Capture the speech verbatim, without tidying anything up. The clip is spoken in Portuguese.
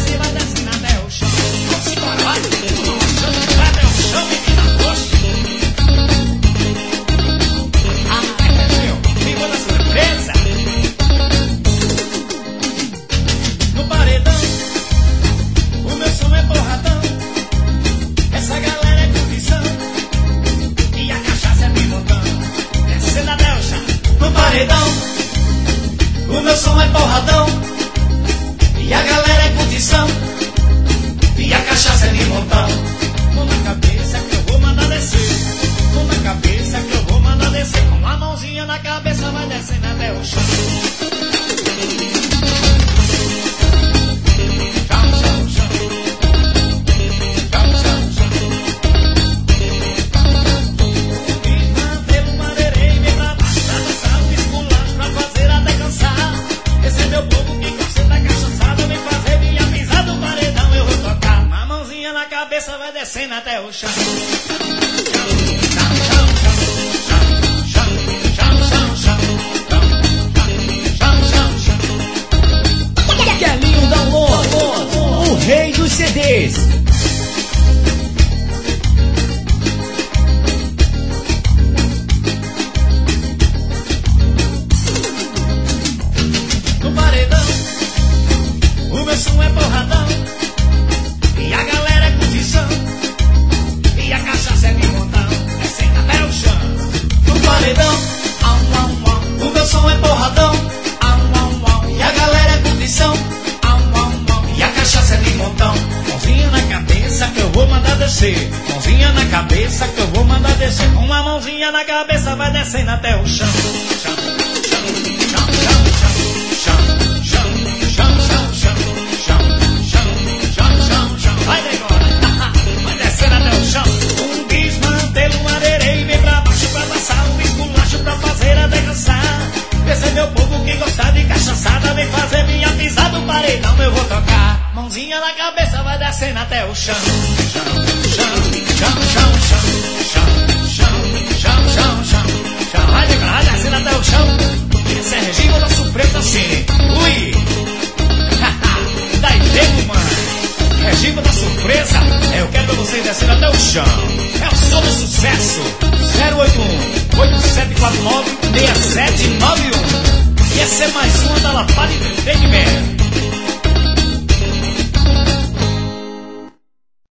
desce, vai descendo até o chão. Vamos embora, vai. Vai até o chão, menina. Oxe. Ah, é meu. Ficou na surpresa. No paredão, o meu som é porradão. Essa galera é condição. E a cachaça é pimotão. Descendo até o chão. No paredão, o meu som é porradão. E a galera é condição. E a cachaça é de montão. Mão na cabeça que eu vou mandar descer. Mão na cabeça que eu vou mandar descer. Com a mãozinha na cabeça vai descendo até o chão. Chão, chão, chão. Chão, chão, chão. Desmantelo, madeirei, vem pra baixo pra dançar. Um esculacho pra fazer até cansar. Esse é meu povo que gosta da cachaçada. Vem fazer minha pisada no paredão, eu vou tocar. A mãozinha na cabeça vai descendo até o chão. Kelinho Download, o rei dos C Ds. No paredão, o meu som é porradão. E a galera é condição. E a cachaça é de montão. Descendo até o chão. No paredão, au, au, au. O meu som é porradão. Au, au, au. E a galera é condição. Au, au, au. E a cachaça é de montão. Mãozinha na cabeça que eu vou mandar descer. Mãozinha na cabeça que eu vou mandar descer. Com uma mãozinha na cabeça vai descendo até o chão. Chão, chão, chão, chão, chão, chão, chão, chão, chão, chão, chão, chão, chão, chão. Vai agora, vai descendo até o chão. Um desmantelo, um areirei, vem pra baixo pra passar. Um esculacho pra fazer até cansar. Esse é meu povo que gosta de cachaçada. Vem fazer minha pisada no paredão, eu vou tocar. Mãozinha na cabeça vai descendo até o chão. Chão, chão, chão, chão, chão, chão, chão, chão, chão, chão, chão. Vai agora, vai descendo até o chão. Esse é Regina da Surpresa, sim. Ui! Daí tempo, mano. Regina da Surpresa. Eu quero ver vocês descendo até o chão. É o som do sucesso. zero oito um, oito sete quatro nove, seis sete nove um. E essa é mais uma da Lapada Entretenimento.